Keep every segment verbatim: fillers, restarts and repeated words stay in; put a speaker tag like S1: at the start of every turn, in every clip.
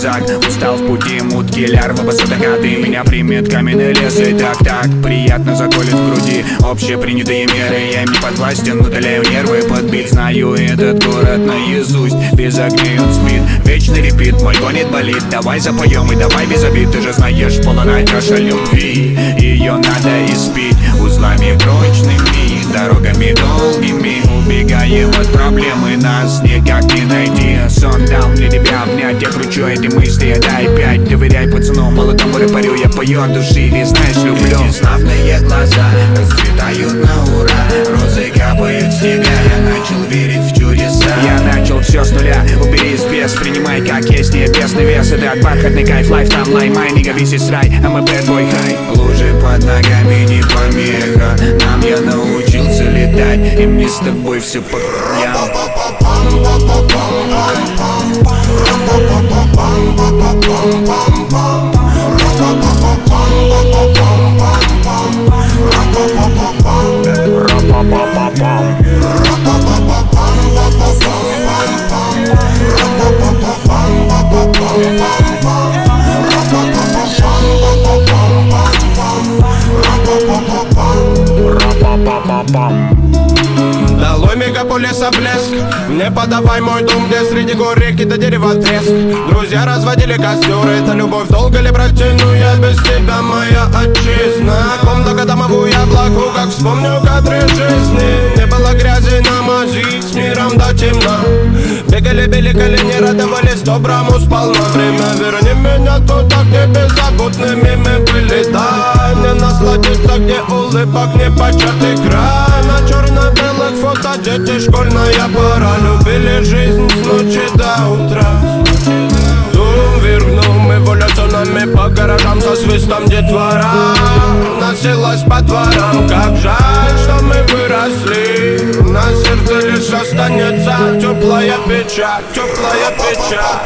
S1: рюкзак. Устал в пути, мутки, лярвы, басадокаты. Меня примет каменный лес и так-так приятно заколет в груди. Общепринятые меры, я им не подвластен, удаляю нервы. Подбит, знаю этот город наизусть. Без огней он спит, вечный репит, мой гонит болит. Давай запоем и давай без обид. Ты же знаешь, полная чаша любви. Ее надо испить узлами прочными, дорогами долгими. Убегаем от проблемы, нас никак не найти. Сон дал мне тебя обнять, я кручу эти мысли, дай пять. Доверяй пацану, молодому рэперю, я пою от души, ведь знаешь, люблю. Эти славные глаза расцветают на ура, розы капают с тебя, я начал верить в чудеса. Я начал все с нуля, убери из без, принимай как есть, не местный вес. Это бархатный кайф, лайф там лай, май, нига висит рай, а мы bad boy high. Лужи под ногами не помеха, нам я научился летать, и мне с тобой все по краям.
S2: Долой мегаполиса блеск, не подавай мой дом, где среди гор реки до дерева треск. Друзья разводили костер, это любовь долго ли протяну я без тебя, моя отчизна. Комната домовую я плаку, как вспомню кадры жизни. Не было грязи на мази, с миром до темна. Бегали, били колени, радовались доброму сполна. Время верни меня туда, где беззаботными мы были. Дай мне насладиться, где улыбок не початый край. На черно-белых фото дети, школьная пора. Любили жизнь с ночи до утра. Дум вергнул мы эволюционами по гаражам со свистом детвора. Носилась по дворам, как жаль, что мы выросли. На сердце лишь останется теплая печаль, теплая печаль.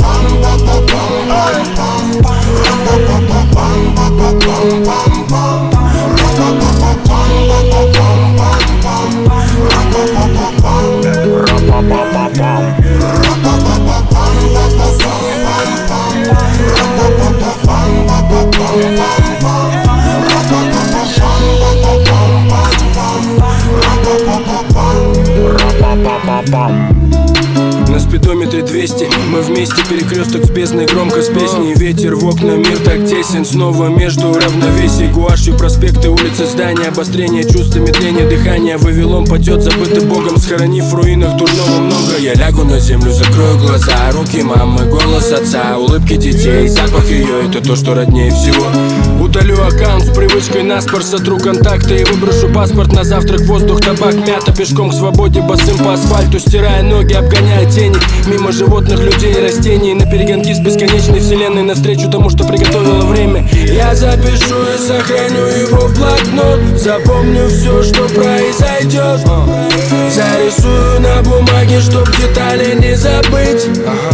S3: На спидометре двести, мы вместе, перекресток с бездной, громко с песней. Ветер в окна, мир так тесен, снова между равновесий. Гуашью проспекты, улицы, здания, обострение чувства, медление дыхания. Вавилон падет, забытый Богом, схоронив в руинах дурного много. Я лягу на землю, закрою глаза, руки мамы, голос отца, улыбки детей, запах ее, это то, что роднее всего. Удалю аккаунт с привычкой наспор, сотру контакты и выброшу паспорт на завтрак. Воздух, табак, мята, пешком к свободе, босым по асфальту, стирая ноги, обгоняя тени. Мимо животных, людей и растений, на перегонки с бесконечной вселенной, навстречу тому, что приготовило время. Я запишу и сохраню его в блокнот, запомню все, что произойдет. Зарисую на бумаге, чтоб детали не забыть.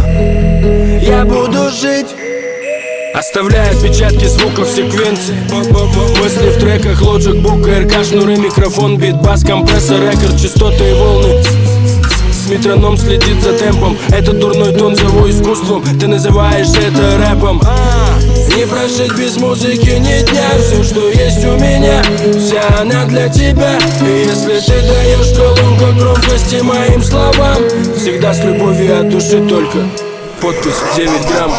S3: Я буду жить, оставляя отпечатки звуков в секвенции. Мысли в треках, Logic, Book, эр ка, шнуры, микрофон, бит, бас, компрессор, рекорд, частоты и волны. Метроном следит за темпом, этот дурной тон зову искусством. Ты называешь это рэпом. Не прожить без музыки ни дня. Все, что есть у меня, вся она для тебя. И если ты даешь колонку громкости моим словам, всегда с любовью от души только. Подпись девять грамм.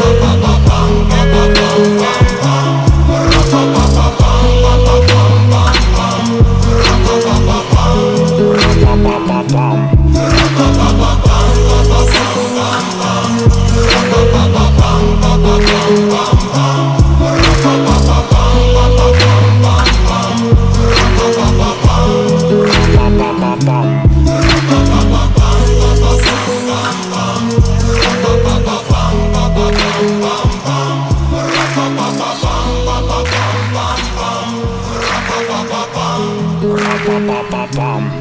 S4: Bum, bum, bum.
S1: Па-па-па-па-пам.